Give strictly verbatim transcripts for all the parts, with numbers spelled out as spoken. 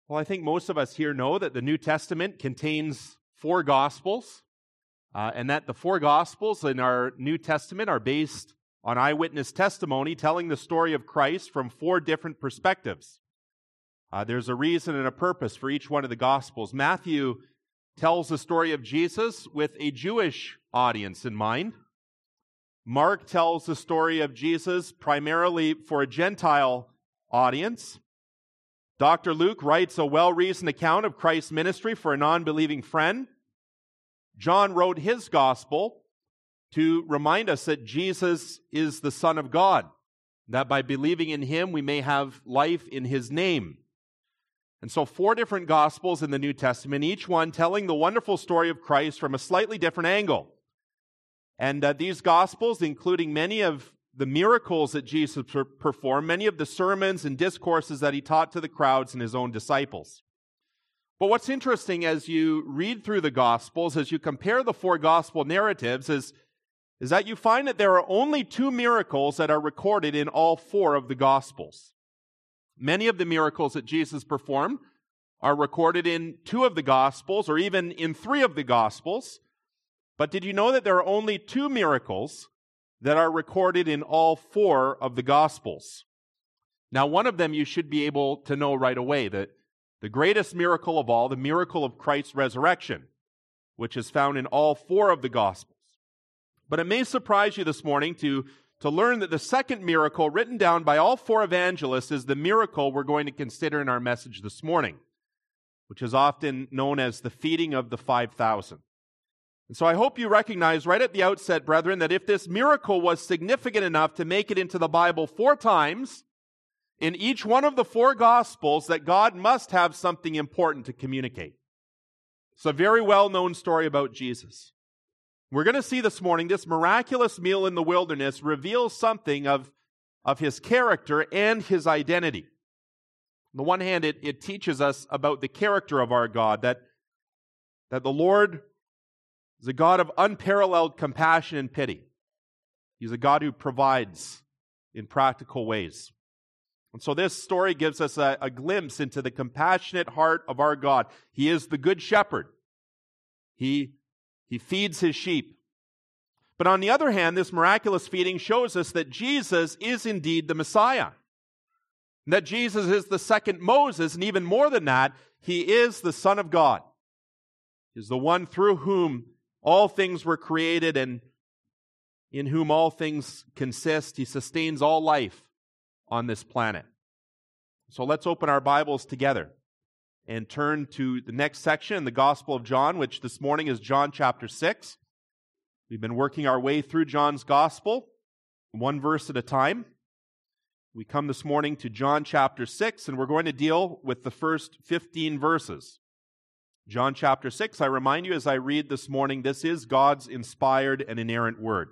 Well, I think most of us here know that the New Testament contains four Gospels, uh, and that the four Gospels in our New Testament are based on eyewitness testimony telling the story of Christ from four different perspectives. Uh, there's a reason and a purpose for each one of the Gospels. Matthew tells the story of Jesus with a Jewish audience in mind. Mark tells the story of Jesus primarily for a Gentile audience. Doctor Luke writes a well-reasoned account of Christ's ministry for a non-believing friend. John wrote his gospel to remind us that Jesus is the Son of God, that by believing in him we may have life in his name. And so four different gospels in the New Testament, each one telling the wonderful story of Christ from a slightly different angle. And uh, these gospels, including many of the miracles that Jesus per- performed, many of the sermons and discourses that he taught to the crowds and his own disciples. But what's interesting as you read through the Gospels, as you compare the four Gospel narratives, is, is that you find that there are only two miracles that are recorded in all four of the Gospels. Many of the miracles that Jesus performed are recorded in two of the Gospels, or even in three of the Gospels. But did you know that there are only two miracles that are recorded in all four of the Gospels? Now, one of them you should be able to know right away, that the greatest miracle of all, the miracle of Christ's resurrection, which is found in all four of the Gospels. But it may surprise you this morning to, to learn that the second miracle written down by all four evangelists is the miracle we're going to consider in our message this morning, which is often known as the feeding of the five thousand. And so I hope you recognize right at the outset, brethren, that if this miracle was significant enough to make it into the Bible four times, in each one of the four Gospels, that God must have something important to communicate. It's a very well-known story about Jesus. We're going to see this morning this miraculous meal in the wilderness reveals something of, of his character and his identity. On the one hand, it, it teaches us about the character of our God, that, that the Lord is a God of unparalleled compassion and pity. He's a God who provides in practical ways. And so this story gives us a, a glimpse into the compassionate heart of our God. He is the good shepherd. He, he feeds his sheep. But on the other hand, this miraculous feeding shows us that Jesus is indeed the Messiah. That Jesus is the second Moses, and even more than that, he is the Son of God. He is the one through whom all things were created and in whom all things consist. He sustains all life on this planet. So let's open our Bibles together and turn to the next section in the Gospel of John, which this morning is John chapter six. We've been working our way through John's Gospel, one verse at a time. We come this morning to John chapter six, and we're going to deal with the first fifteen verses. John chapter six, I remind you as I read this morning, this is God's inspired and inerrant word.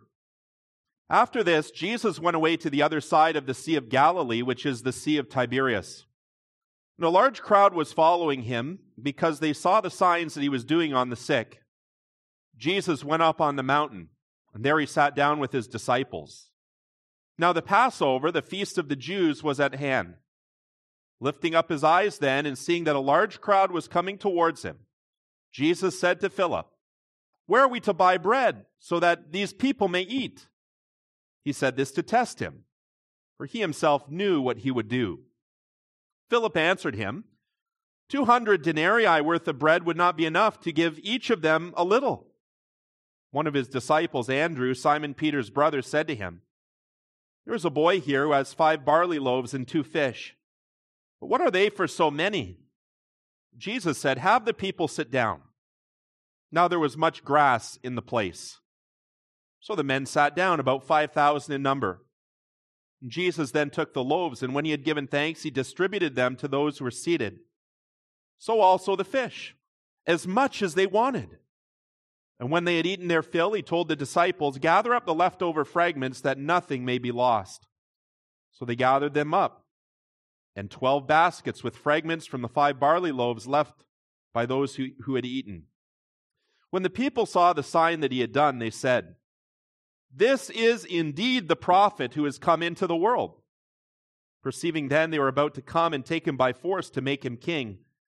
After this, Jesus went away to the other side of the Sea of Galilee, which is the Sea of Tiberias. And a large crowd was following him because they saw the signs that he was doing on the sick. Jesus went up on the mountain, and there he sat down with his disciples. Now the Passover, the feast of the Jews, was at hand. Lifting up his eyes then, and seeing that a large crowd was coming towards him, Jesus said to Philip, "Where are we to buy bread so that these people may eat?" He said this to test him, for he himself knew what he would do. Philip answered him, Two hundred denarii worth of bread would not be enough to give each of them a little." One of his disciples, Andrew, Simon Peter's brother, said to him, "There is a boy here who has five barley loaves and two fish. But what are they for so many?" Jesus said, "Have the people sit down." Now there was much grass in the place. So the men sat down, about five thousand in number. Jesus then took the loaves, and when he had given thanks, he distributed them to those who were seated. So also the fish, as much as they wanted. And when they had eaten their fill, he told the disciples, "Gather up the leftover fragments, that nothing may be lost." So they gathered them up, and twelve baskets with fragments from the five barley loaves left by those who, who had eaten. When the people saw the sign that he had done, they said, "This is indeed the prophet who has come into the world." Perceiving then they were about to come and take him by force to make him king,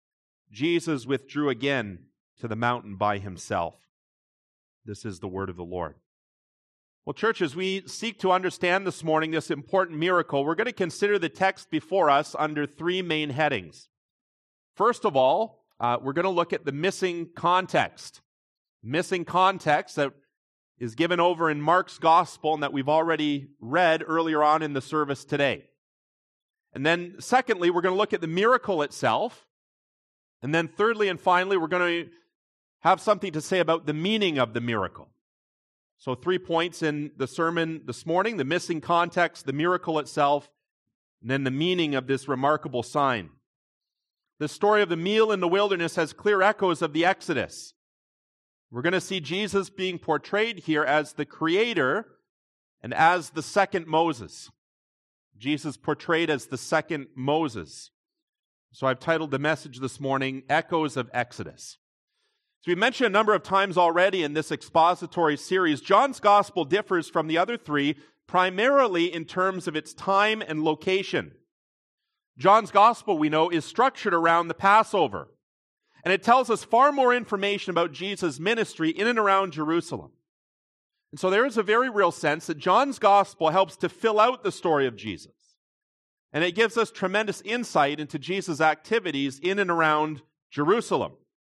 Jesus withdrew again to the mountain by himself. This is the word of the Lord. Well, church, as we seek to understand this morning this important miracle, we're going to consider the text before us under three main headings. First of all, uh, we're going to look at the missing context. Missing context that is given over in Mark's gospel and that we've already read earlier on in the service today. And then secondly, we're going to look at the miracle itself. And then thirdly and finally, we're going to have something to say about the meaning of the miracle. So three points in the sermon this morning: the missing context, the miracle itself, and then the meaning of this remarkable sign. The story of the meal in the wilderness has clear echoes of the Exodus. We're going to see Jesus being portrayed here as the creator and as the second Moses. Jesus portrayed as the second Moses. So I've titled the message this morning, Echoes of Exodus. So we mentioned a number of times already in this expository series, John's gospel differs from the other three primarily in terms of its time and location. John's gospel, we know, is structured around the Passover, and it tells us far more information about Jesus' ministry in and around Jerusalem. And so there is a very real sense that John's gospel helps to fill out the story of Jesus, and it gives us tremendous insight into Jesus' activities in and around Jerusalem.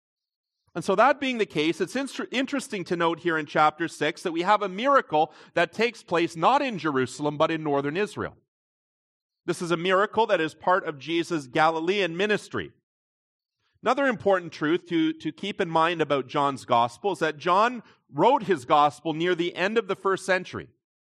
And so that being the case, it's inter- interesting to note here in chapter six that we have a miracle that takes place not in Jerusalem, but in northern Israel. This is a miracle that is part of Jesus' Galilean ministry. Another important truth to, to keep in mind about John's gospel is that John wrote his gospel near the end of the first century.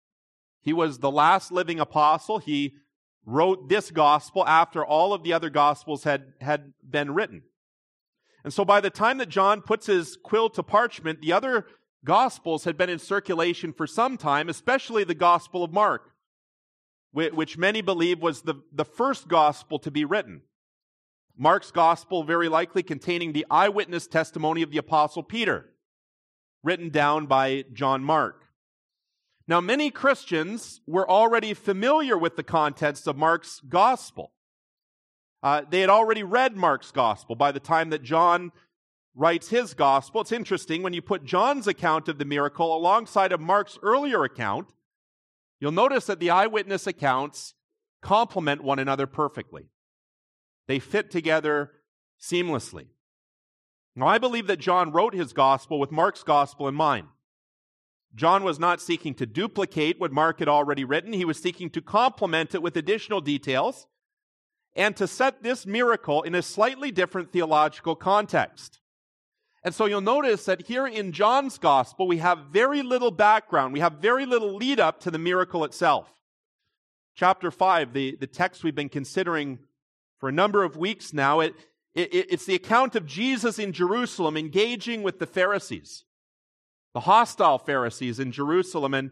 He was the last living apostle. He wrote this gospel after all of the other gospels had, had been written. And so by the time that John puts his quill to parchment, the other Gospels had been in circulation for some time, especially the Gospel of Mark, which many believe was the, the first Gospel to be written. Mark's Gospel very likely containing the eyewitness testimony of the Apostle Peter, written down by John Mark. Now, many Christians were already familiar with the contents of Mark's Gospel. Uh, they had already read Mark's gospel by the time that John writes his gospel. It's interesting, when you put John's account of the miracle alongside of Mark's earlier account, you'll notice that the eyewitness accounts complement one another perfectly. They fit together seamlessly. Now, I believe that John wrote his gospel with Mark's gospel in mind. John was not seeking to duplicate what Mark had already written. He was seeking to complement it with additional details and to set this miracle in a slightly different theological context. And so you'll notice that here in John's gospel, we have very little background. We have very little lead up to the miracle itself. Chapter five, the, the text we've been considering for a number of weeks now, it, it, it's the account of Jesus in Jerusalem engaging with the Pharisees, the hostile Pharisees in Jerusalem. And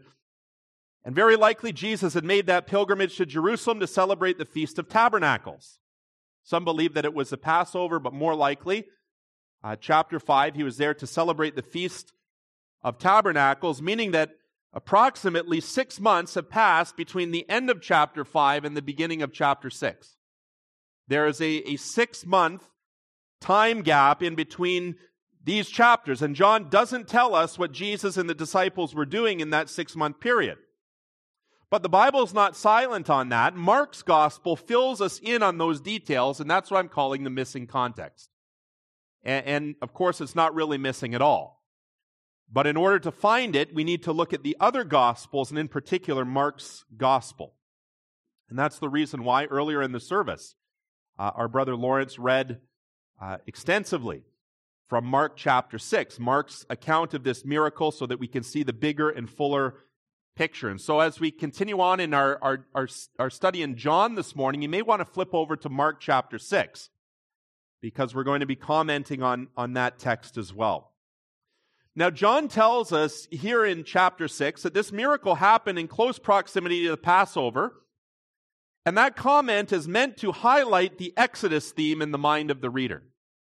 And very likely Jesus had made that pilgrimage to Jerusalem to celebrate the Feast of Tabernacles. Some believe that it was the Passover, but more likely, uh, chapter five, he was there to celebrate the Feast of Tabernacles, meaning that approximately six months have passed between the end of chapter five and the beginning of chapter six. There is a, a six-month time gap in between these chapters, and John doesn't tell us what Jesus and the disciples were doing in that six-month period. But the Bible's not silent on that. Mark's gospel fills us in on those details, and that's what I'm calling the missing context. And, and of course, it's not really missing at all. But in order to find it, we need to look at the other gospels, and in particular, Mark's gospel. And that's the reason why earlier in the service, uh, our brother Lawrence read uh, extensively from Mark chapter six, Mark's account of this miracle, so that we can see the bigger and fuller picture. And so as we continue on in our, our, our, our study in John this morning, you may want to flip over to Mark chapter six, because we're going to be commenting on, on that text as well. Now, John tells us here in chapter six that this miracle happened in close proximity to the Passover, and that comment is meant to highlight the Exodus theme in the mind of the reader.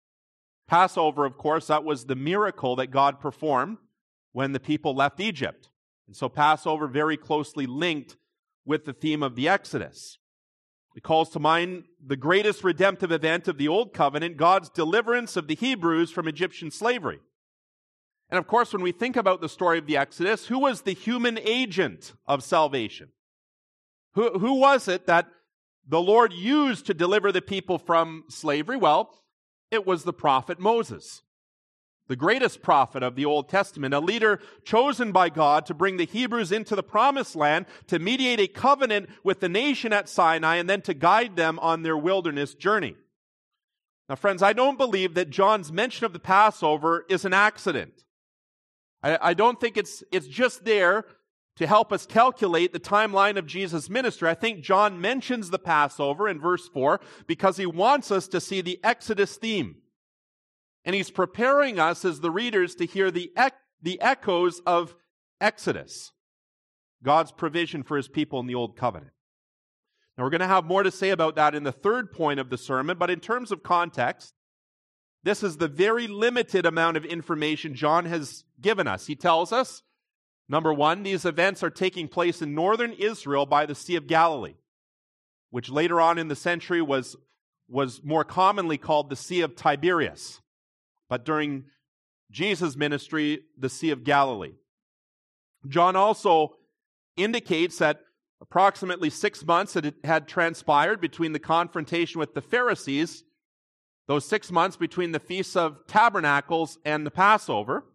Passover, of course, that was the miracle that God performed when the people left Egypt. And so Passover very closely linked with the theme of the Exodus. It calls to mind the greatest redemptive event of the Old Covenant, God's deliverance of the Hebrews from Egyptian slavery. And of course, when we think about the story of the Exodus, who was the human agent of salvation? Who, who was it that the Lord used to deliver the people from slavery? Well, it was the prophet Moses, the greatest prophet of the Old Testament, a leader chosen by God to bring the Hebrews into the promised land, to mediate a covenant with the nation at Sinai, and then to guide them on their wilderness journey. Now, friends, I don't believe that John's mention of the Passover is an accident. I, I don't think it's, it's just there to help us calculate the timeline of Jesus' ministry. I think John mentions the Passover in verse four because he wants us to see the Exodus theme. And he's preparing us as the readers to hear the, ec- the echoes of Exodus, God's provision for his people in the Old Covenant. Now, we're going to have more to say about that in the third point of the sermon, but in terms of context, this is the very limited amount of information John has given us. He tells us, number one, these events are taking place in northern Israel by the Sea of Galilee, which later on in the century was, was more commonly called the Sea of Tiberias. But during Jesus' ministry, the Sea of Galilee. John also indicates that approximately six months had, had transpired between the confrontation with the Pharisees, those six months between the Feasts of Tabernacles and the Passover,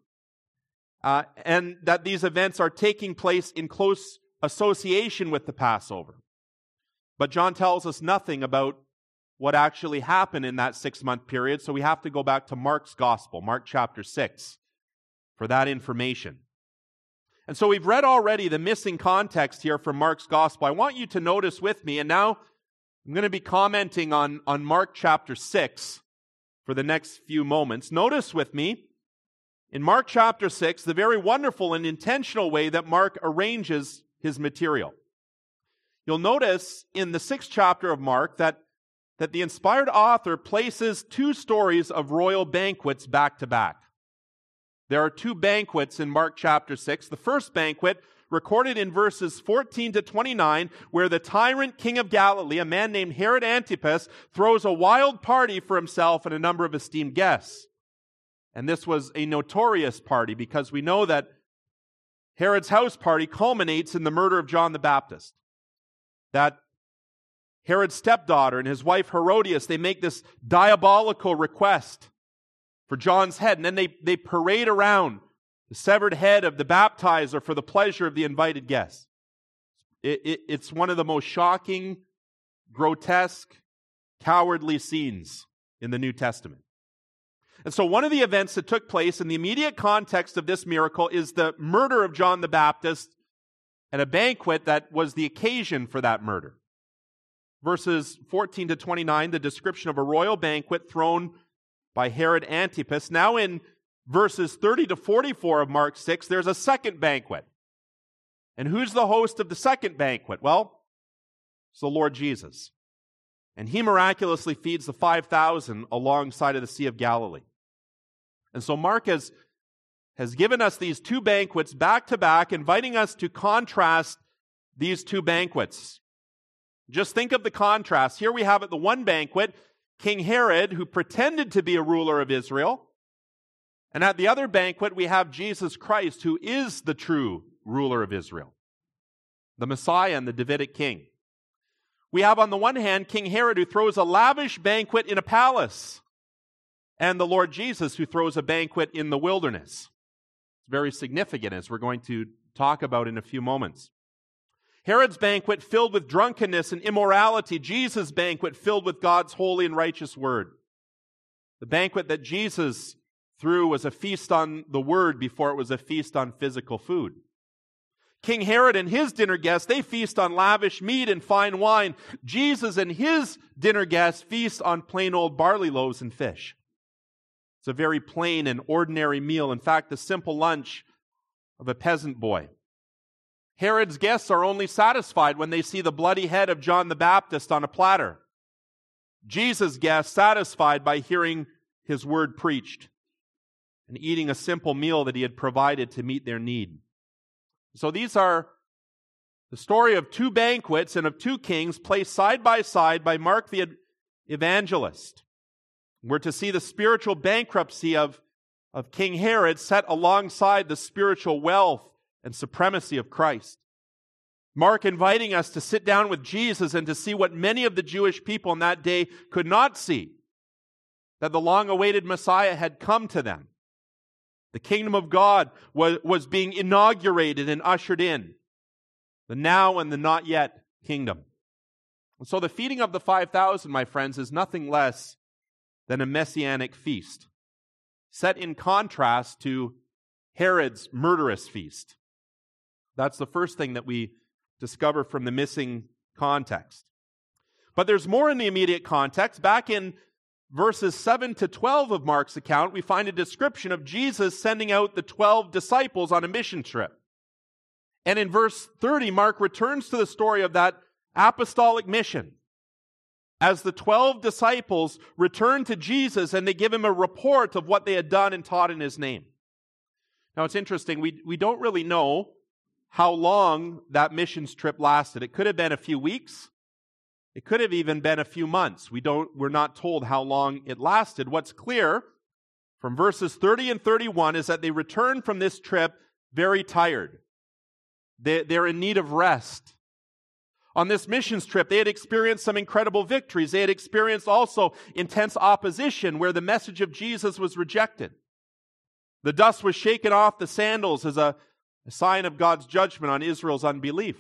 uh, and that these events are taking place in close association with the Passover. But John tells us nothing about what actually happened in that six-month period, so we have to go back to Mark's Gospel, Mark chapter six, for that information. And so we've read already the missing context here from Mark's Gospel. I want you to notice with me, and now I'm going to be commenting on, on Mark chapter six for the next few moments. Notice with me, in Mark chapter six, the very wonderful and intentional way that Mark arranges his material. You'll notice in the sixth chapter of Mark that that the inspired author places two stories of royal banquets back to back. There are two banquets in Mark chapter six. The first banquet, recorded in verses fourteen to twenty-nine, where the tyrant king of Galilee, a man named Herod Antipas, throws a wild party for himself and a number of esteemed guests. And this was a notorious party because we know that Herod's house party culminates in the murder of John the Baptist. That Herod's stepdaughter and his wife Herodias, they make this diabolical request for John's head, and then they, they parade around the severed head of the baptizer for the pleasure of the invited guests. It, it, it's one of the most shocking, grotesque, cowardly scenes in the New Testament. And so one of the events that took place in the immediate context of this miracle is the murder of John the Baptist at a banquet that was the occasion for that murder. Verses fourteen to twenty-nine, the description of a royal banquet thrown by Herod Antipas. Now in verses thirty to forty-four of Mark six, there's a second banquet. And who's the host of the second banquet? Well, it's the Lord Jesus. And he miraculously feeds the five thousand alongside of the Sea of Galilee. And so Mark has, has given us these two banquets back to back, inviting us to contrast these two banquets. Just think of the contrast. Here we have at the one banquet, King Herod, who pretended to be a ruler of Israel. And at the other banquet, we have Jesus Christ, who is the true ruler of Israel, the Messiah and the Davidic king. We have on the one hand, King Herod, who throws a lavish banquet in a palace, and the Lord Jesus, who throws a banquet in the wilderness. It's very significant, as we're going to talk about in a few moments. Herod's banquet filled with drunkenness and immorality. Jesus' banquet filled with God's holy and righteous word. The banquet that Jesus threw was a feast on the word before it was a feast on physical food. King Herod and his dinner guests, they feast on lavish meat and fine wine. Jesus and his dinner guests feast on plain old barley loaves and fish. It's a very plain and ordinary meal. In fact, the simple lunch of a peasant boy. Herod's guests are only satisfied when they see the bloody head of John the Baptist on a platter. Jesus' guests satisfied by hearing his word preached and eating a simple meal that he had provided to meet their need. So these are The story of two banquets and of two kings placed side by side by Mark the Evangelist. We're to see the spiritual bankruptcy of, of King Herod set alongside the spiritual wealth and supremacy of Christ. Mark inviting us to sit down with Jesus and to see what many of the Jewish people in that day could not see, that the long-awaited Messiah had come to them. The kingdom of God was, was being inaugurated and ushered in. The now and the not yet kingdom. And so the feeding of the five thousand, my friends, is nothing less than a messianic feast, set in contrast to Herod's murderous feast. That's the first thing that we discover from the missing context. But there's more in the immediate context. Back in verses seven to twelve of Mark's account, we find a description of Jesus sending out the twelve disciples on a mission trip. And in verse thirty, Mark returns to the story of that apostolic mission as the twelve disciples return to Jesus and they give him a report of what they had done and taught in his name. Now it's interesting, we, we don't really know how long that missions trip lasted. It could have been a few weeks. It could have even been a few months. We don't, we're not told how long it lasted. What's clear from verses thirty and thirty-one is that they returned from this trip very tired. They, they're in need of rest. On this missions trip, they had experienced some incredible victories. They had experienced also intense opposition where the message of Jesus was rejected. The dust was shaken off the sandals as a, a sign of God's judgment on Israel's unbelief.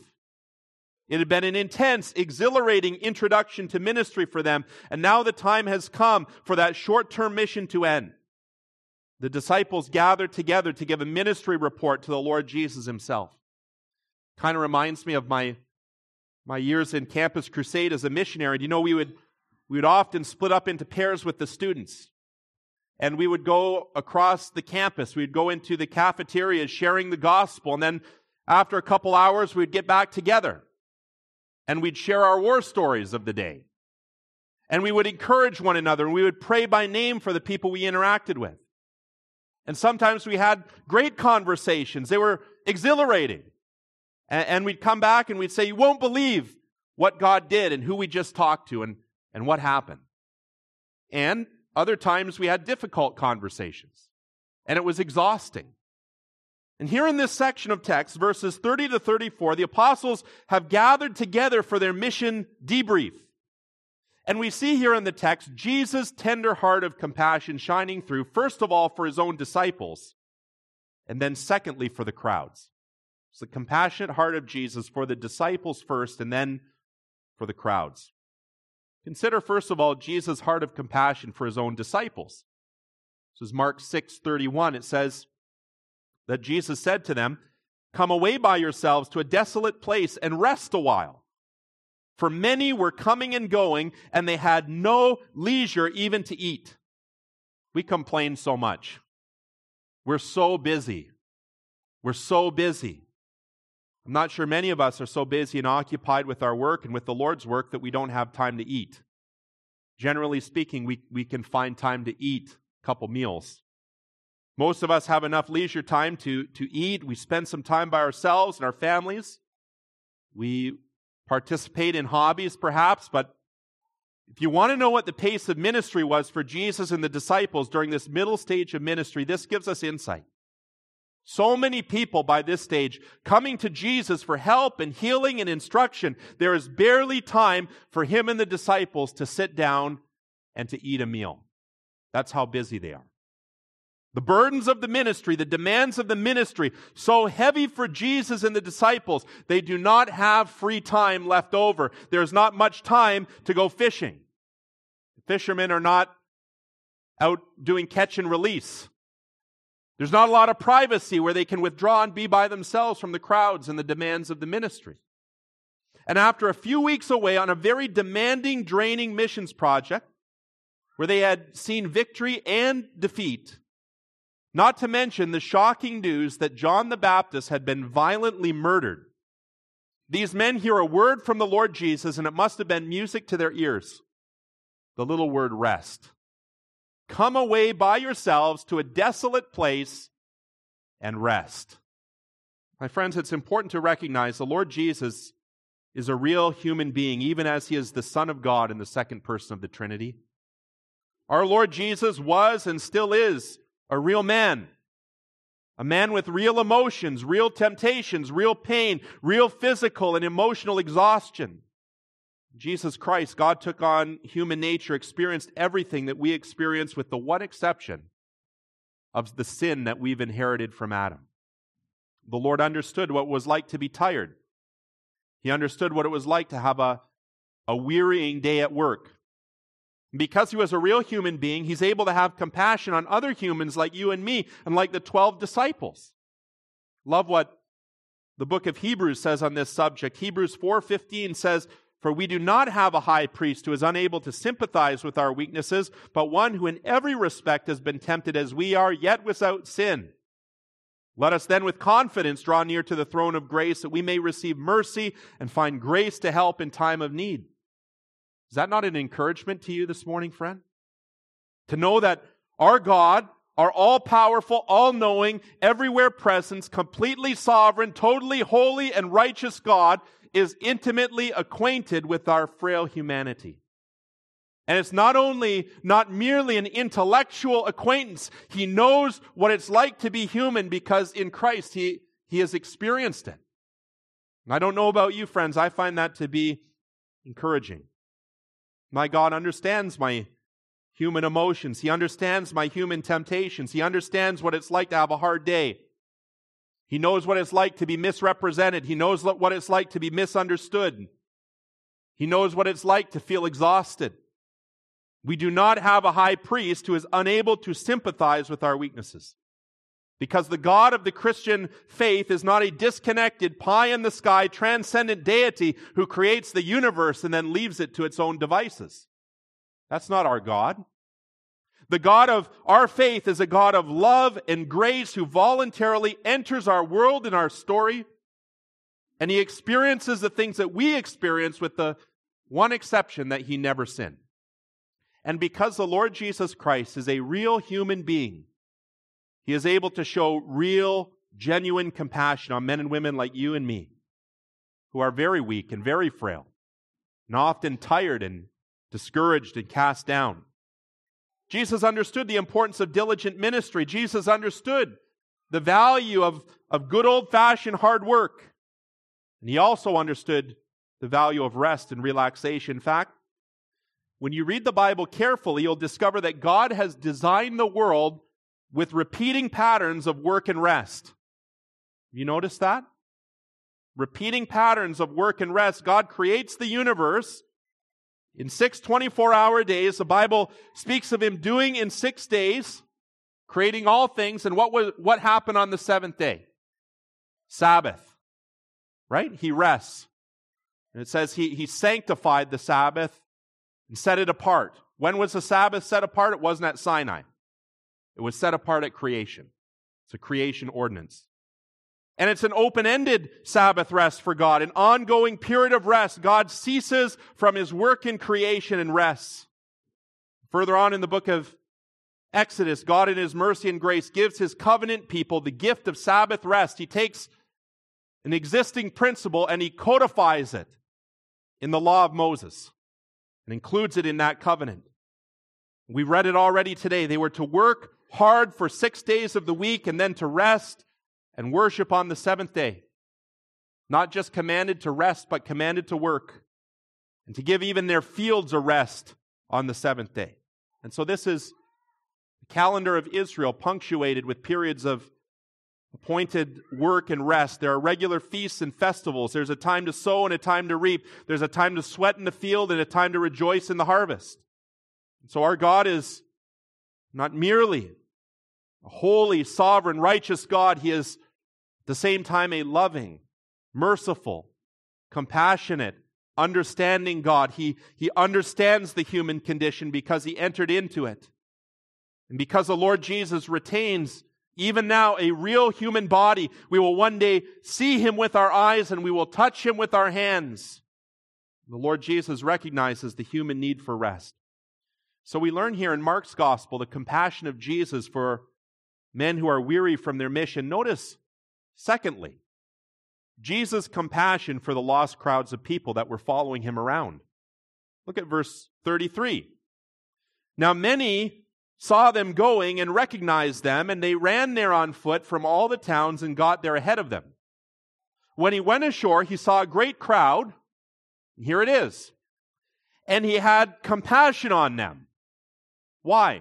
It had been an intense, exhilarating introduction to ministry for them, and now the time has come for that short-term mission to end. The disciples gathered together to give a ministry report to the Lord Jesus himself. Kind of reminds me of my, my years in Campus Crusade as a missionary. You know, we would, we would often split up into pairs with the students. And we would go across the campus. We'd go into the cafeterias sharing the gospel. And then after a couple hours, we'd get back together. And we'd share our war stories of the day. And we would encourage one another. And we would pray by name for the people we interacted with. And sometimes we had great conversations. They were exhilarating. And we'd come back and we'd say, you won't believe what God did and who we just talked to and, and what happened. And other times we had difficult conversations. And it was exhausting. And here in this section of text, verses thirty to thirty-four, the apostles have gathered together for their mission debrief. And we see here in the text, Jesus' tender heart of compassion shining through, first of all, for his own disciples, and then secondly, for the crowds. It's the compassionate heart of Jesus for the disciples first, and then for the crowds. Consider, first of all, Jesus' heart of compassion for his own disciples. This is Mark six thirty-one. It says that Jesus said to them, "Come away by yourselves to a desolate place and rest a while. For many were coming and going, and they had no leisure even to eat." We complain so much. We're so busy. We're so busy. I'm not sure many of us are so busy and occupied with our work and with the Lord's work that we don't have time to eat. Generally speaking, we, we can find time to eat a couple meals. Most of us have enough leisure time to, to eat. We spend some time by ourselves and our families. We participate in hobbies perhaps, but if you want to know what the pace of ministry was for Jesus and the disciples during this middle stage of ministry, this gives us insight. So many people by this stage coming to Jesus for help and healing and instruction. There is barely time for him and the disciples to sit down and to eat a meal. That's how busy they are. The burdens of the ministry, the demands of the ministry, so heavy for Jesus and the disciples, they do not have free time left over. There's not much time to go fishing. The fishermen are not out doing catch and release. There's not a lot of privacy where they can withdraw and be by themselves from the crowds and the demands of the ministry. And after a few weeks away on a very demanding, draining missions project, where they had seen victory and defeat, not to mention the shocking news that John the Baptist had been violently murdered, these men hear a word from the Lord Jesus, and it must have been music to their ears. The little word rest. Come away by yourselves to a desolate place and rest. My friends, it's important to recognize the Lord Jesus is a real human being, even as he is the Son of God in the second person of the Trinity. Our Lord Jesus was and still is a real man. A man with real emotions, real temptations, real pain, real physical and emotional exhaustion. Jesus Christ, God took on human nature, experienced everything that we experience with the one exception of the sin that we've inherited from Adam. The Lord understood what it was like to be tired. He understood what it was like to have a, a wearying day at work. Because he was a real human being, he's able to have compassion on other humans like you and me and like the twelve disciples. Love what the book of Hebrews says on this subject. Hebrews four fifteen says, "For we do not have a high priest who is unable to sympathize with our weaknesses, but one who in every respect has been tempted as we are, yet without sin. Let us then with confidence draw near to the throne of grace that we may receive mercy and find grace to help in time of need." Is that not an encouragement to you this morning, friend? To know that our God, our all-powerful, all-knowing, everywhere present, completely sovereign, totally holy and righteous God is intimately acquainted with our frail humanity. And it's not only, not merely an intellectual acquaintance. He knows what it's like to be human because in Christ he, he has experienced it. I don't know about you, friends. I find that to be encouraging. My God understands my human emotions. He understands my human temptations. He understands what it's like to have a hard day. He knows what it's like to be misrepresented. He knows what it's like to be misunderstood. He knows what it's like to feel exhausted. We do not have a high priest who is unable to sympathize with our weaknesses. Because the God of the Christian faith is not a disconnected, pie-in-the-sky, transcendent deity who creates the universe and then leaves it to its own devices. That's not our God. The God of our faith is a God of love and grace who voluntarily enters our world and our story, and He experiences the things that we experience with the one exception that He never sinned. And because the Lord Jesus Christ is a real human being, He is able to show real, genuine compassion on men and women like you and me, who are very weak and very frail, and often tired and discouraged and cast down. Jesus understood the importance of diligent ministry. Jesus understood the value of, of good old-fashioned hard work. And He also understood the value of rest and relaxation. In fact, when you read the Bible carefully, you'll discover that God has designed the world with repeating patterns of work and rest. You notice that? Repeating patterns of work and rest. God creates the universe in six twenty-four hour days. The Bible speaks of Him doing in six days, creating all things. And what was, what happened on the seventh day? Sabbath. Right? He rests. And it says he, he sanctified the Sabbath and set it apart. When was the Sabbath set apart? It wasn't at Sinai. It was set apart at creation. It's a creation ordinance. And it's an open-ended Sabbath rest for God, an ongoing period of rest. God ceases from His work in creation and rests. Further on in the book of Exodus, God in His mercy and grace gives His covenant people the gift of Sabbath rest. He takes an existing principle and He codifies it in the law of Moses and includes it in that covenant. We read it already today. They were to work hard for six days of the week and then to rest and worship on the seventh day. Not just commanded to rest, but commanded to work and to give even their fields a rest on the seventh day. And so this is the calendar of Israel punctuated with periods of appointed work and rest. There are regular feasts and festivals. There's a time to sow and a time to reap. There's a time to sweat in the field and a time to rejoice in the harvest. And so our God is not merely a holy, sovereign, righteous God. He is at the same time a loving, merciful, compassionate, understanding God. He, he understands the human condition because He entered into it. And because the Lord Jesus retains even now a real human body, we will one day see Him with our eyes and we will touch Him with our hands. The Lord Jesus recognizes the human need for rest. So we learn here in Mark's gospel the compassion of Jesus for men who are weary from their mission. Notice, secondly, Jesus' compassion for the lost crowds of people that were following him around. Look at verse thirty-three. Now many saw them going and recognized them, and they ran there on foot from all the towns and got there ahead of them. When he went ashore, he saw a great crowd. Here it is. And he had compassion on them. Why?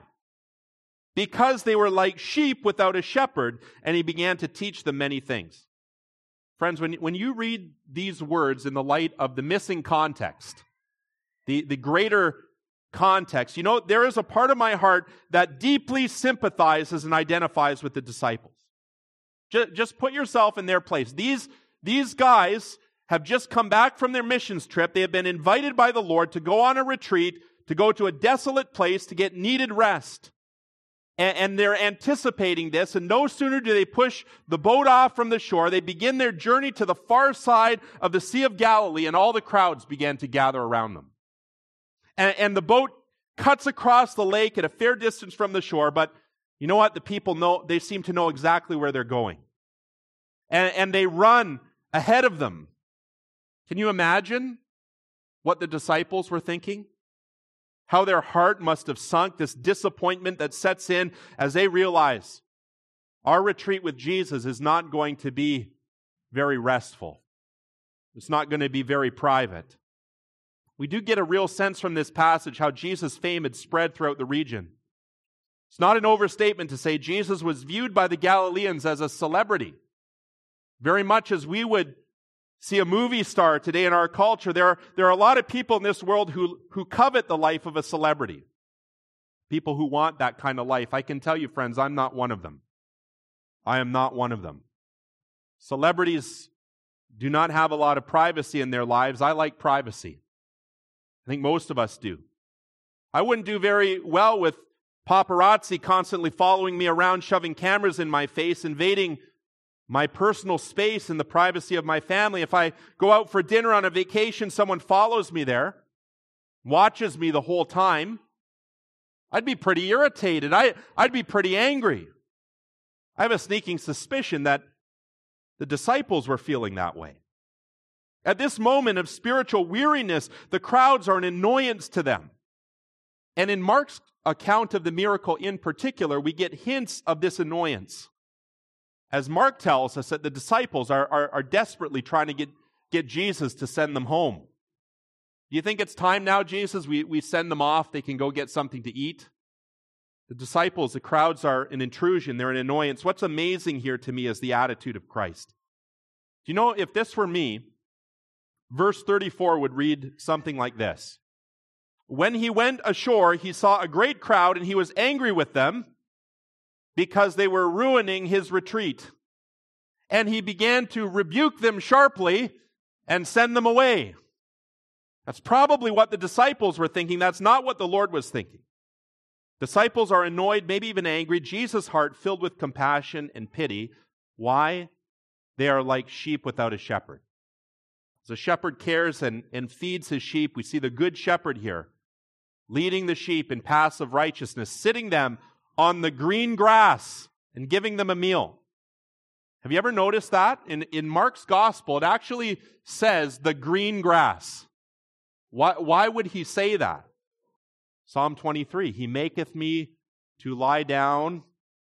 Because they were like sheep without a shepherd, and he began to teach them many things. Friends, when, when you read these words in the light of the missing context, the, the greater context, you know, there is a part of my heart that deeply sympathizes and identifies with the disciples. Just, just put yourself in their place. These, these guys have just come back from their missions trip. They have been invited by the Lord to go on a retreat, to go to a desolate place to get needed rest. And, and they're anticipating this, and no sooner do they push the boat off from the shore, they begin their journey to the far side of the Sea of Galilee, and all the crowds began to gather around them. And, and the boat cuts across the lake at a fair distance from the shore, but you know what? The people know, they seem to know exactly where they're going. And, and they run ahead of them. Can you imagine what the disciples were thinking? How their heart must have sunk, this disappointment that sets in as they realize our retreat with Jesus is not going to be very restful. It's not going to be very private. We do get a real sense from this passage how Jesus' fame had spread throughout the region. It's not an overstatement to say Jesus was viewed by the Galileans as a celebrity. Very much as we would see a movie star today in our culture, there are, there are a lot of people in this world who, who covet the life of a celebrity. People who want that kind of life. I can tell you, friends, I'm not one of them. I am not one of them. Celebrities do not have a lot of privacy in their lives. I like privacy. I think most of us do. I wouldn't do very well with paparazzi constantly following me around, shoving cameras in my face, invading my personal space and the privacy of my family. If I go out for dinner on a vacation, someone follows me there, watches me the whole time, I'd be pretty irritated. I, I'd be pretty angry. I have a sneaking suspicion that the disciples were feeling that way. At this moment of spiritual weariness, the crowds are an annoyance to them. And in Mark's account of the miracle in particular, we get hints of this annoyance. As Mark tells us that the disciples are, are, are desperately trying to get, get Jesus to send them home. Do you think it's time now, Jesus, we, we send them off, they can go get something to eat? The disciples, the crowds are an intrusion, they're an annoyance. What's amazing here to me is the attitude of Christ. Do you know, if this were me, verse thirty-four would read something like this. When he went ashore, he saw a great crowd, and he was angry with them because they were ruining his retreat. And he began to rebuke them sharply and send them away. That's probably what the disciples were thinking. That's not what the Lord was thinking. Disciples are annoyed, maybe even angry. Jesus' heart filled with compassion and pity. Why? They are like sheep without a shepherd. As a shepherd cares and, and feeds his sheep, we see the good shepherd here, leading the sheep in paths of righteousness, sitting them on the green grass and giving them a meal. Have you ever noticed that? In, in Mark's gospel, it actually says the green grass. Why, why would he say that? Psalm twenty-three, he maketh me to lie down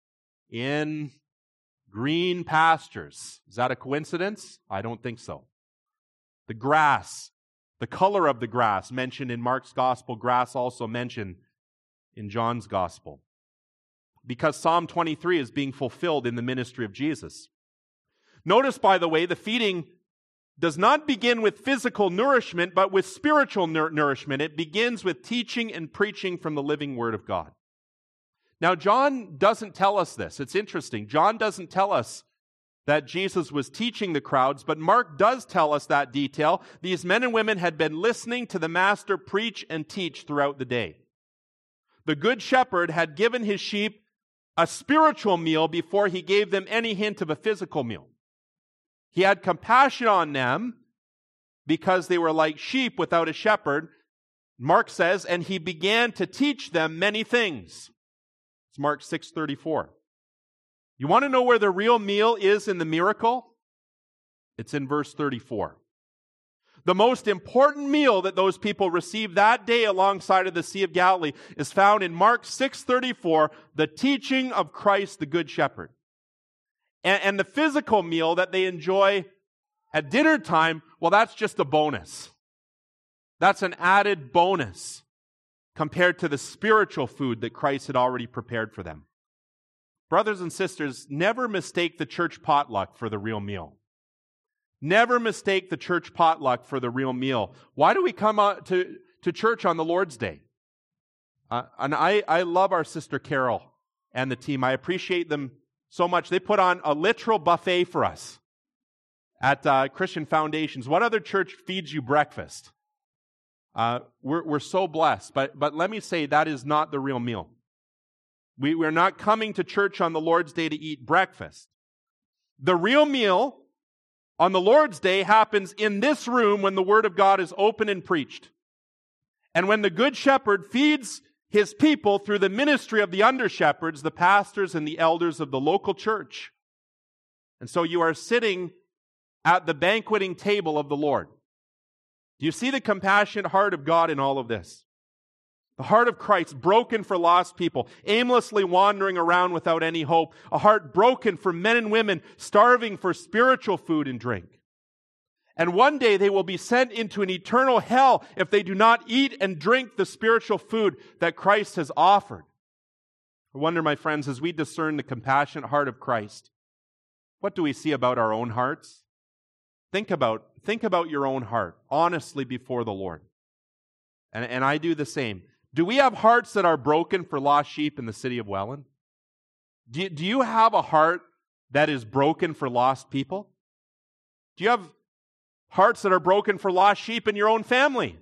in green pastures. Is that a coincidence? I don't think so. The grass, the color of the grass mentioned in Mark's gospel, grass also mentioned in John's gospel. Because Psalm twenty-three is being fulfilled in the ministry of Jesus. Notice, by the way, the feeding does not begin with physical nourishment, but with spiritual nour- nourishment. It begins with teaching and preaching from the living Word of God. Now, John doesn't tell us this. It's interesting. John doesn't tell us that Jesus was teaching the crowds, but Mark does tell us that detail. These men and women had been listening to the Master preach and teach throughout the day. The Good Shepherd had given his sheep a spiritual meal before he gave them any hint of a physical meal. He had compassion on them because they were like sheep without a shepherd. Mark says, and he began to teach them many things. It's Mark six thirty-four. You want to know where the real meal is in the miracle? It's in verse thirty-four. The most important meal that those people received that day alongside of the Sea of Galilee is found in Mark six thirty-four, the teaching of Christ the Good Shepherd. And, and the physical meal that they enjoy at dinner time, well, that's just a bonus. That's an added bonus compared to the spiritual food that Christ had already prepared for them. Brothers and sisters, never mistake the church potluck for the real meal. Never mistake the church potluck for the real meal. Why do we come out to, to church on the Lord's Day? Uh, and I, I love our sister Carol and the team. I appreciate them so much. They put on a literal buffet for us at uh, Christian Foundations. What other church feeds you breakfast? Uh, we're, we're so blessed. But, but let me say, that is not the real meal. We, we're not coming to church on the Lord's Day to eat breakfast. The real meal on the Lord's Day happens in this room when the Word of God is open and preached. And when the Good Shepherd feeds His people through the ministry of the under-shepherds, the pastors and the elders of the local church. And so you are sitting at the banqueting table of the Lord. Do you see the compassionate heart of God in all of this? The heart of Christ broken for lost people, aimlessly wandering around without any hope. A heart broken for men and women starving for spiritual food and drink. And one day they will be sent into an eternal hell if they do not eat and drink the spiritual food that Christ has offered. I wonder, my friends, as we discern the compassionate heart of Christ, what do we see about our own hearts? Think about, think about your own heart, honestly before the Lord. And, and I do the same. Do we have hearts that are broken for lost sheep in the city of Welland? Do you, do you have a heart that is broken for lost people? Do you have hearts that are broken for lost sheep in your own family?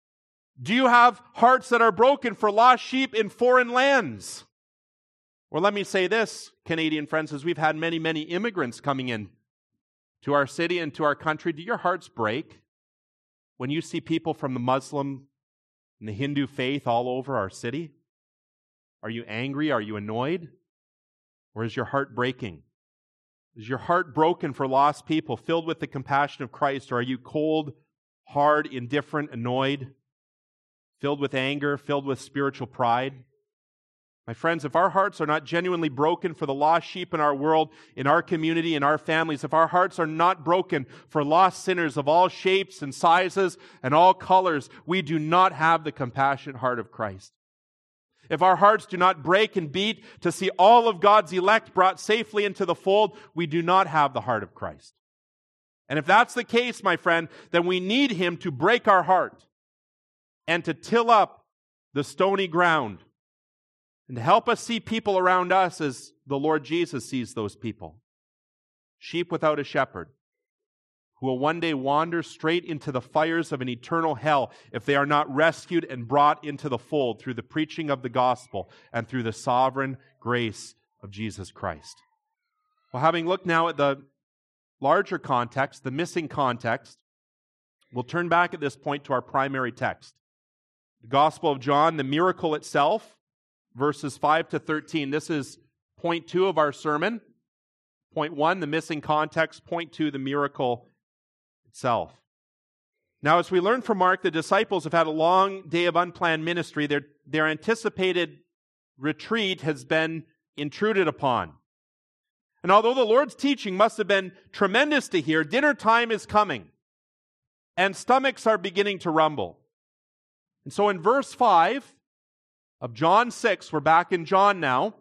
Do you have hearts that are broken for lost sheep in foreign lands? Or let me say this, Canadian friends, as we've had many, many immigrants coming in to our city and to our country, do your hearts break when you see people from the Muslim and the Hindu faith all over our city? Are you angry? Are you annoyed? Or is your heart breaking? Is your heart broken for lost people, filled with the compassion of Christ? Or are you cold, hard, indifferent, annoyed, filled with anger, filled with spiritual pride? My friends, if our hearts are not genuinely broken for the lost sheep in our world, in our community, in our families, if our hearts are not broken for lost sinners of all shapes and sizes and all colors, we do not have the compassionate heart of Christ. If our hearts do not break and beat to see all of God's elect brought safely into the fold, we do not have the heart of Christ. And if that's the case, my friend, then we need Him to break our heart and to till up the stony ground and to help us see people around us as the Lord Jesus sees those people. Sheep without a shepherd, who will one day wander straight into the fires of an eternal hell if they are not rescued and brought into the fold through the preaching of the gospel and through the sovereign grace of Jesus Christ. Well, having looked now at the larger context, the missing context, we'll turn back at this point to our primary text. The Gospel of John, the miracle itself, verses five to thirteen. This is point two of our sermon. Point one, the missing context. Point two, the miracle itself. Now, as we learn from Mark, the disciples have had a long day of unplanned ministry. Their, their anticipated retreat has been intruded upon. And although the Lord's teaching must have been tremendous to hear, dinner time is coming, and stomachs are beginning to rumble. And so in verse five of John six, we're back in John now,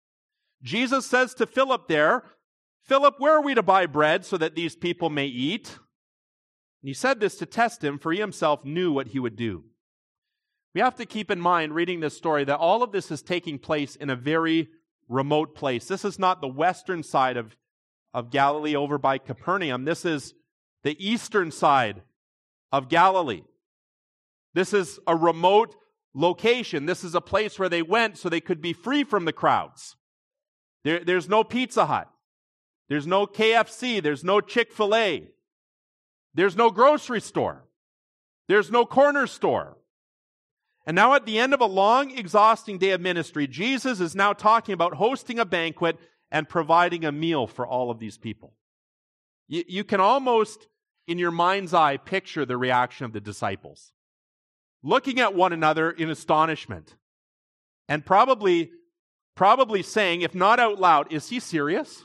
Jesus says to Philip there, "Philip, where are we to buy bread so that these people may eat?" And he said this to test him, for he himself knew what he would do. We have to keep in mind, reading this story, that all of this is taking place in a very remote place. This is not the western side of, of Galilee over by Capernaum. This is the eastern side of Galilee. This is a remote location. This is a place where they went so they could be free from the crowds. There, there's no Pizza Hut. There's no K F C. There's no Chick-fil-A. There's no grocery store. There's no corner store. And now at the end of a long, exhausting day of ministry, Jesus is now talking about hosting a banquet and providing a meal for all of these people. You, you can almost, in your mind's eye, picture the reaction of the disciples, looking at one another in astonishment, and probably, probably saying, if not out loud, is he serious?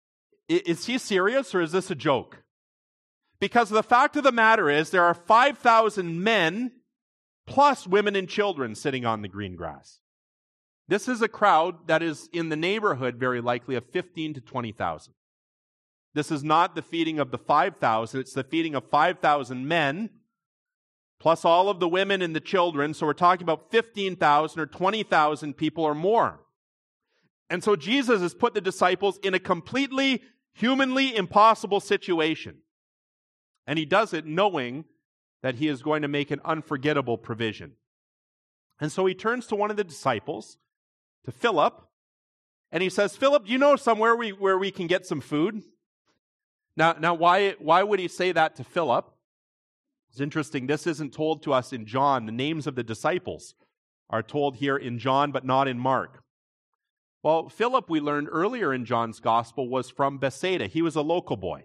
Is he serious, or is this a joke? Because the fact of the matter is, there are five thousand men plus women and children sitting on the green grass. This is a crowd that is in the neighborhood, very likely, of fifteen to twenty thousand. This is not the feeding of the five thousand, it's the feeding of five thousand men, plus all of the women and the children. So we're talking about fifteen thousand or twenty thousand people or more. And so Jesus has put the disciples in a completely humanly impossible situation. And he does it knowing that he is going to make an unforgettable provision. And so he turns to one of the disciples, to Philip, and he says, Philip, do you know somewhere we, where we can get some food? Now, now why, why would he say that to Philip? It's interesting, this isn't told to us in John. The names of the disciples are told here in John, but not in Mark. Well, Philip, we learned earlier in John's gospel, was from Bethsaida. He was a local boy.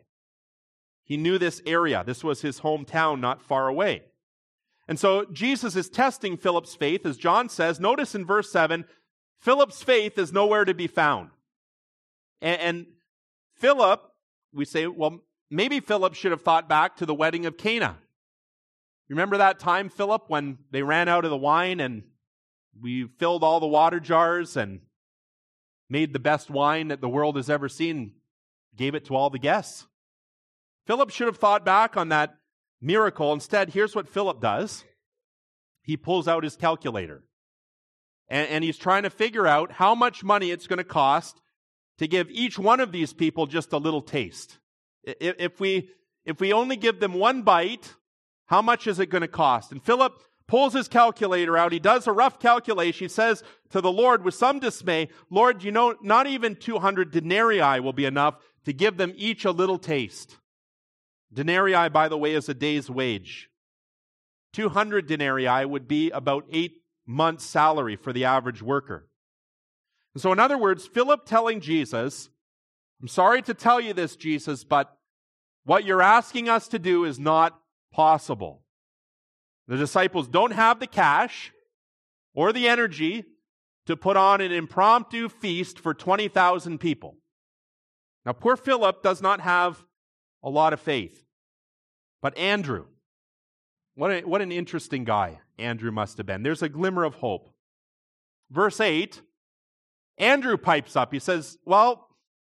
He knew this area. This was his hometown, not far away. And so Jesus is testing Philip's faith, as John says. Notice in verse seven, Philip's faith is nowhere to be found. And, and Philip, we say, well, maybe Philip should have thought back to the wedding of Cana. Remember that time, Philip, when they ran out of the wine and we filled all the water jars and made the best wine that the world has ever seen, gave it to all the guests? Philip should have thought back on that miracle. Instead, here's what Philip does. He pulls out his calculator. And, and he's trying to figure out how much money it's going to cost to give each one of these people just a little taste. If, if we, if we only give them one bite, how much is it going to cost? And Philip pulls his calculator out. He does a rough calculation. He says to the Lord with some dismay, Lord, you know, not even two hundred denarii will be enough to give them each a little taste. Denarii, by the way, is a day's wage. two hundred denarii would be about eight months' salary for the average worker. And so in other words, Philip telling Jesus, I'm sorry to tell you this, Jesus, but what you're asking us to do is not possible. The disciples don't have the cash or the energy to put on an impromptu feast for twenty thousand people. Now, poor Philip does not have a lot of faith. But Andrew, what, a, what an interesting guy Andrew must have been. There's a glimmer of hope. Verse eight, Andrew pipes up. He says, well,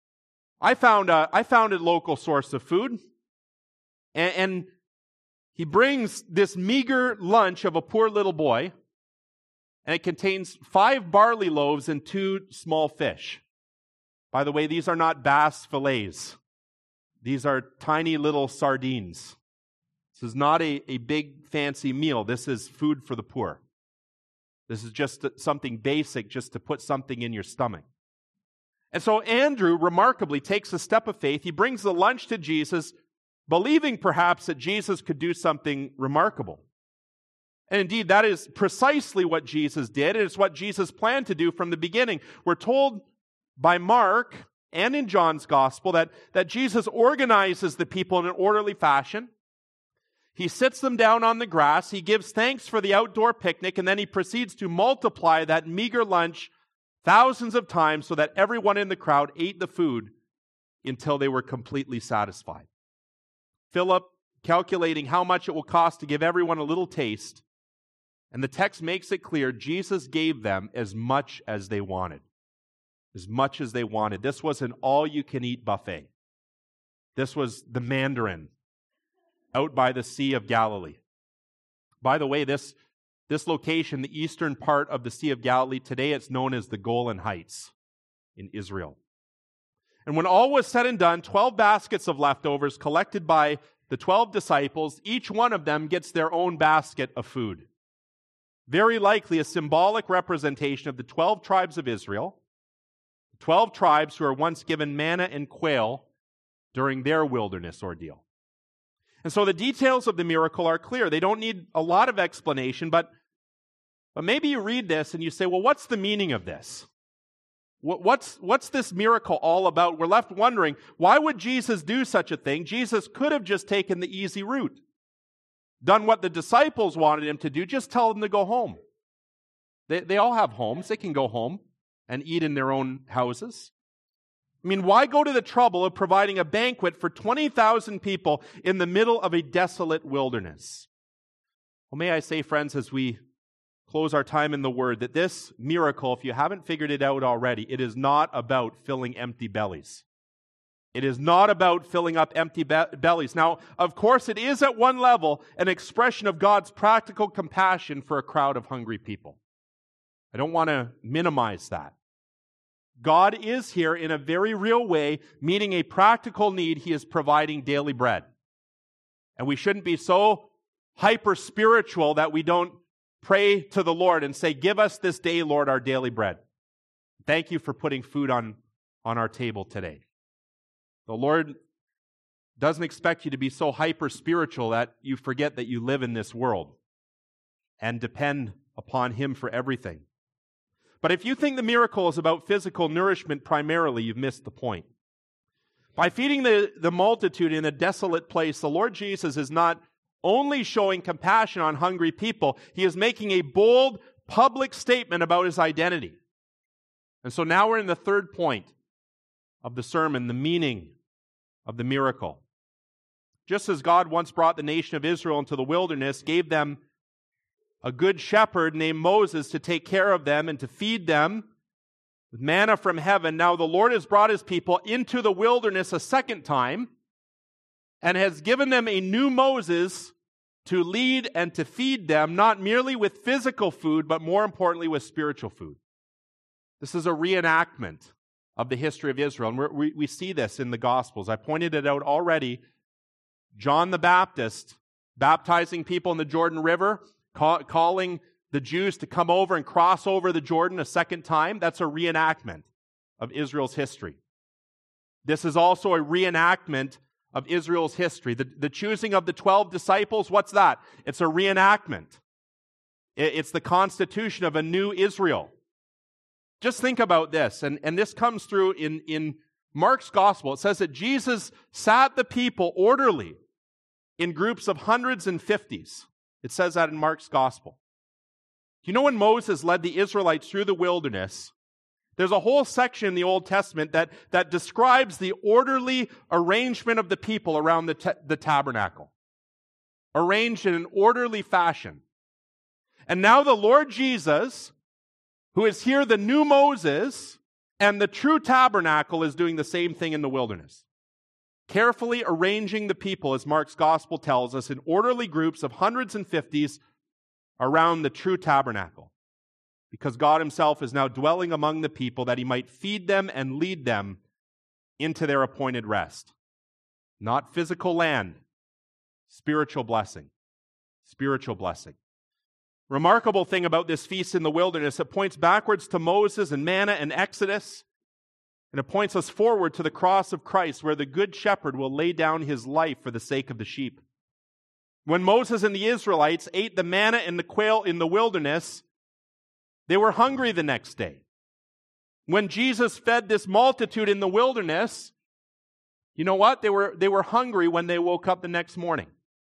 I found a, I found a local source of food. And, and he brings this meager lunch of a poor little boy. And it contains five barley loaves and two small fish. By the way, these are not bass fillets. These are tiny little sardines. This is not a, a big fancy meal. This is food for the poor. This is just something basic, just to put something in your stomach. And so Andrew remarkably takes a step of faith. He brings the lunch to Jesus, believing perhaps that Jesus could do something remarkable. And indeed, that is precisely what Jesus did. And it's what Jesus planned to do from the beginning. We're told by Mark and in John's gospel that, that Jesus organizes the people in an orderly fashion. He sits them down on the grass. He gives thanks for the outdoor picnic, and then he proceeds to multiply that meager lunch thousands of times so that everyone in the crowd ate the food until they were completely satisfied. Philip calculating how much it will cost to give everyone a little taste, and the text makes it clear Jesus gave them as much as they wanted. As much as they wanted. This was an all-you-can-eat buffet. This was the Mandarin out by the Sea of Galilee. By the way, this, this location, the eastern part of the Sea of Galilee, today it's known as the Golan Heights in Israel. And when all was said and done, twelve baskets of leftovers collected by the twelve disciples, each one of them gets their own basket of food. Very likely a symbolic representation of the twelve tribes of Israel, the twelve tribes who are once given manna and quail during their wilderness ordeal. And so the details of the miracle are clear. They don't need a lot of explanation, but, but maybe you read this and you say, well, what's the meaning of this? What's, what's this miracle all about? We're left wondering, why would Jesus do such a thing? Jesus could have just taken the easy route, done what the disciples wanted him to do, just tell them to go home. They, they all have homes. They can go home and eat in their own houses. I mean, why go to the trouble of providing a banquet for twenty thousand people in the middle of a desolate wilderness? Well, may I say, friends, as we close our time in the Word, that this miracle, if you haven't figured it out already, it is not about filling empty bellies. It is not about filling up empty be- bellies. Now, of course, it is at one level an expression of God's practical compassion for a crowd of hungry people. I don't want to minimize that. God is here in a very real way meeting a practical need. He is providing daily bread. And we shouldn't be so hyper-spiritual that we don't pray to the Lord and say, give us this day, Lord, our daily bread. Thank you for putting food on, on our table today. The Lord doesn't expect you to be so hyper-spiritual that you forget that you live in this world and depend upon Him for everything. But if you think the miracle is about physical nourishment primarily, you've missed the point. By feeding the, the multitude in a desolate place, the Lord Jesus is not only showing compassion on hungry people, He is making a bold public statement about His identity. And so now we're in the third point of the sermon, the meaning of the miracle. Just as God once brought the nation of Israel into the wilderness, gave them a good shepherd named Moses to take care of them and to feed them with manna from heaven, now the Lord has brought His people into the wilderness a second time and has given them a new Moses to lead and to feed them, not merely with physical food, but more importantly with spiritual food. This is a reenactment of the history of Israel, and we're, we we see this in the Gospels. I pointed it out already. John the Baptist baptizing people in the Jordan River, call, calling the Jews to come over and cross over the Jordan a second time. That's a reenactment of Israel's history. This is also a reenactment of Israel's history. The, the choosing of the twelve disciples, what's that? It's a reenactment. It, it's the constitution of a new Israel. Just think about this, and, and this comes through in, in Mark's gospel. It says that Jesus sat the people orderly in groups of hundreds and fifties. It says that in Mark's gospel. You know, when Moses led the Israelites through the wilderness, there's a whole section in the Old Testament that, that describes the orderly arrangement of the people around the, ta- the tabernacle, arranged in an orderly fashion. And now the Lord Jesus, who is here the new Moses, and the true tabernacle, is doing the same thing in the wilderness. Carefully arranging the people, as Mark's gospel tells us, in orderly groups of hundreds and fifties around the true tabernacle. Because God Himself is now dwelling among the people that He might feed them and lead them into their appointed rest. Not physical land, spiritual blessing. Spiritual blessing. Remarkable thing about this feast in the wilderness, it points backwards to Moses and manna and Exodus, and it points us forward to the cross of Christ, where the good shepherd will lay down his life for the sake of the sheep. When Moses and the Israelites ate the manna and the quail in the wilderness, they were hungry the next day. When Jesus fed this multitude in the wilderness, you know what? They were, they were hungry when they woke up the next morning.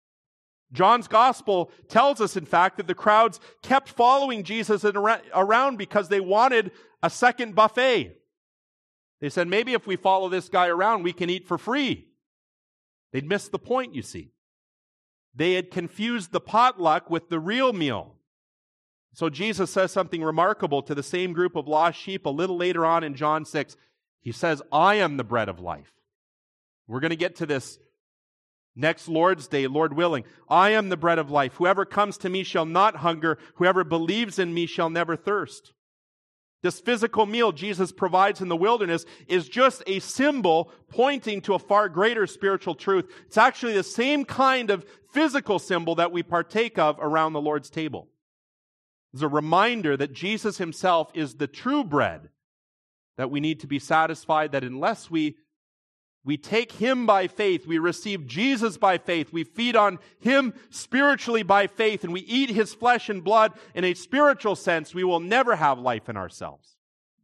John's gospel tells us, in fact, that the crowds kept following Jesus around because they wanted a second buffet. They said, maybe if we follow this guy around, we can eat for free. They'd missed the point, you see. They had confused the potluck with the real meal. So Jesus says something remarkable to the same group of lost sheep a little later on in John six. He says, I am the bread of life. We're going to get to this next Lord's Day, Lord willing. I am the bread of life. Whoever comes to me shall not hunger. Whoever believes in me shall never thirst. This physical meal Jesus provides in the wilderness is just a symbol pointing to a far greater spiritual truth. It's actually the same kind of physical symbol that we partake of around the Lord's table. It's a reminder that Jesus Himself is the true bread, that we need to be satisfied that unless we We take Him by faith, we receive Jesus by faith, we feed on Him spiritually by faith, and we eat His flesh and blood in a spiritual sense, we will never have life in ourselves.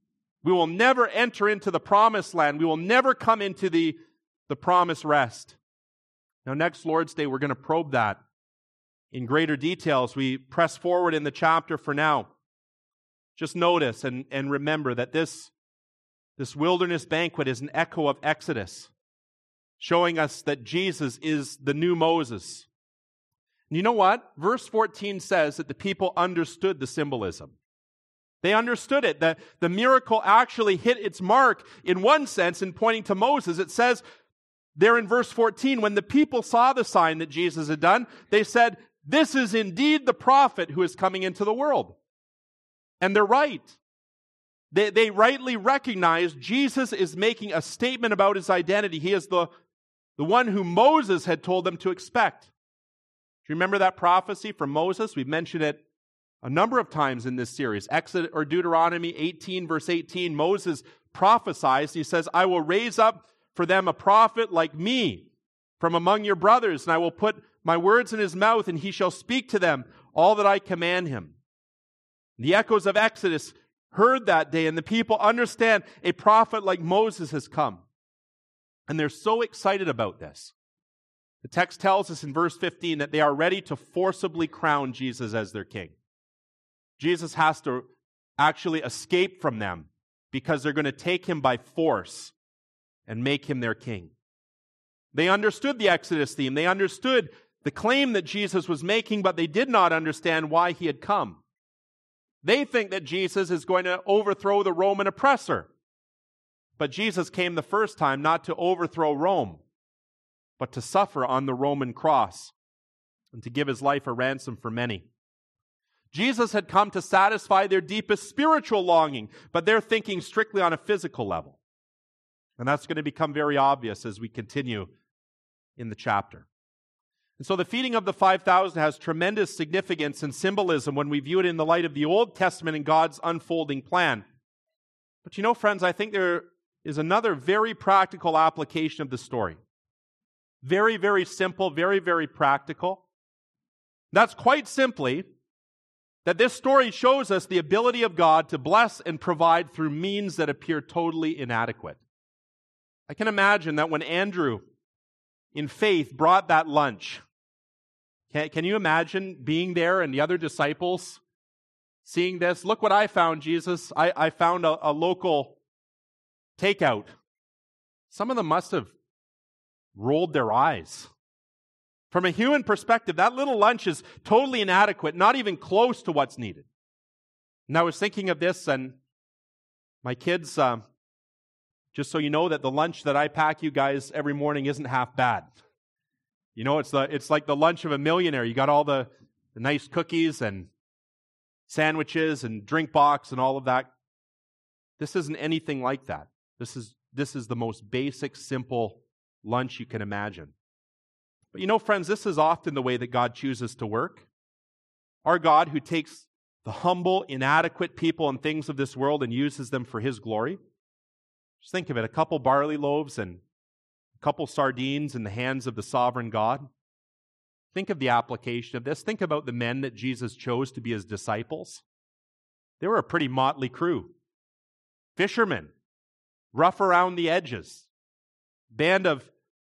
We will never enter into the promised land. We will never come into the, the promised rest. Now, next Lord's Day, we're going to probe that in greater detail as we press forward in the chapter for now. Just notice and, and remember that this, this wilderness banquet is an echo of Exodus, showing us that Jesus is the new Moses. And you know what? Verse fourteen says that the people understood the symbolism. They understood it, that the miracle actually hit its mark in one sense in pointing to Moses. It says there in verse fourteen, when the people saw the sign that Jesus had done, they said, "This is indeed the prophet who is coming into the world." And they're right. They, they rightly recognize Jesus is making a statement about his identity. He is the, the one who Moses had told them to expect. Do you remember that prophecy from Moses? We've mentioned it a number of times in this series. Exodus or Deuteronomy eighteen, verse eighteen, Moses prophesies. He says, "I will raise up for them a prophet like me from among your brothers, and I will put my words in his mouth, and he shall speak to them all that I command him." The echoes of Exodus heard that day, and the people understand a prophet like Moses has come. And they're so excited about this. The text tells us in verse fifteen that they are ready to forcibly crown Jesus as their king. Jesus has to actually escape from them because they're going to take him by force and make him their king. They understood the Exodus theme. They understood the claim that Jesus was making, but they did not understand why he had come. They think that Jesus is going to overthrow the Roman oppressor. But Jesus came the first time not to overthrow Rome, but to suffer on the Roman cross and to give his life a ransom for many. Jesus had come to satisfy their deepest spiritual longing, but they're thinking strictly on a physical level. And that's going to become very obvious as we continue in the chapter. And so the feeding of the five thousand has tremendous significance and symbolism when we view it in the light of the Old Testament and God's unfolding plan. But you know, friends, I think there is another very practical application of the story. Very, very simple, very, very practical. That's quite simply that this story shows us the ability of God to bless and provide through means that appear totally inadequate. I can imagine that when Andrew, in faith, brought that lunch, can, can you imagine being there and the other disciples seeing this? "Look what I found, Jesus. I, I found a, a local takeout." Some of them must have rolled their eyes. From a human perspective, that little lunch is totally inadequate, not even close to what's needed. And I was thinking of this, and my kids, uh, just so you know that the lunch that I pack you guys every morning isn't half bad. You know, it's the it's like the lunch of a millionaire. You got all the, the nice cookies and sandwiches and drink box and all of that. This isn't anything like that. This is this is the most basic, simple lunch you can imagine. But you know, friends, this is often the way that God chooses to work. Our God, who takes the humble, inadequate people and things of this world and uses them for his glory. Just think of it, a couple barley loaves and a couple sardines in the hands of the sovereign God. Think of the application of this. Think about the men that Jesus chose to be his disciples. They were a pretty motley crew. Fishermen, rough around the edges. Band of,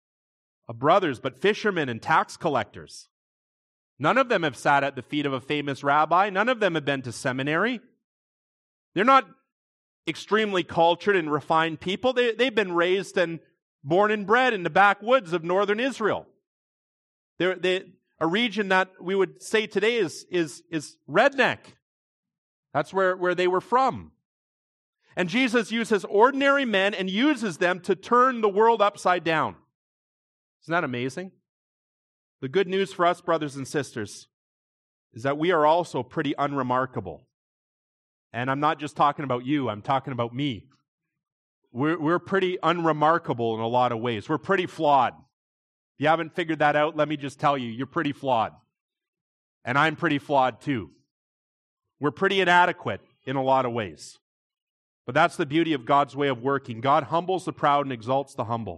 of brothers, but fishermen and tax collectors. None of them have sat at the feet of a famous rabbi. None of them have been to seminary. They're not extremely cultured and refined people. They, they've been raised and born and bred in the backwoods of northern Israel. They're, they, a region that we would say today is, is, is redneck. That's where, where they were from. And Jesus uses ordinary men and uses them to turn the world upside down. Isn't that amazing? The good news for us, brothers and sisters, is that we are also pretty unremarkable. And I'm not just talking about you, I'm talking about me. We're, we're pretty unremarkable in a lot of ways. We're pretty flawed. If you haven't figured that out, let me just tell you, you're pretty flawed. And I'm pretty flawed too. We're pretty inadequate in a lot of ways. But that's the beauty of God's way of working. God humbles the proud and exalts the humble.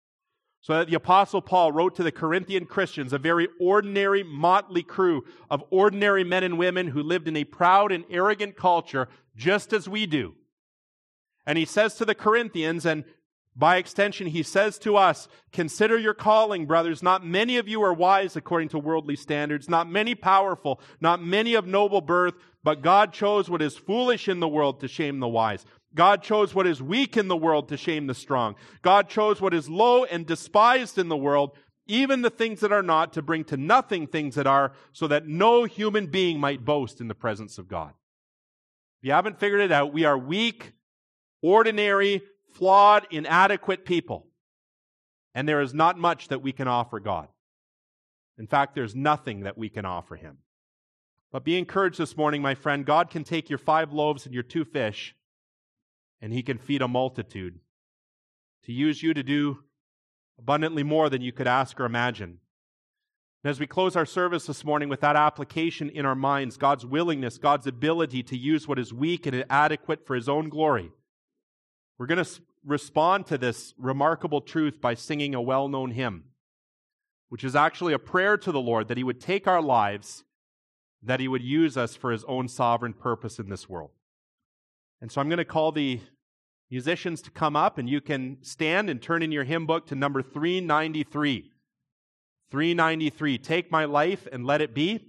So that the Apostle Paul wrote to the Corinthian Christians, a very ordinary, motley crew of ordinary men and women who lived in a proud and arrogant culture, just as we do. And he says to the Corinthians, and by extension, he says to us, consider your calling, brothers. Not many of you are wise according to worldly standards, not many powerful, not many of noble birth, but God chose what is foolish in the world to shame the wise. God chose what is weak in the world to shame the strong. God chose what is low and despised in the world, even the things that are not, to bring to nothing things that are, so that no human being might boast in the presence of God. If you haven't figured it out, we are weak, ordinary, flawed, inadequate people. And there is not much that we can offer God. In fact, there's nothing that we can offer Him. But be encouraged this morning, my friend. God can take your five loaves and your two fish, and He can feed a multitude. To use you to do abundantly more than you could ask or imagine. And as we close our service this morning with that application in our minds, God's willingness, God's ability to use what is weak and inadequate for His own glory, we're going to respond to this remarkable truth by singing a well-known hymn, which is actually a prayer to the Lord that He would take our lives, that He would use us for His own sovereign purpose in this world. And so I'm going to call the musicians to come up, and you can stand and turn in your hymn book to number three ninety-three. three ninety-three, Take My Life and Let It Be.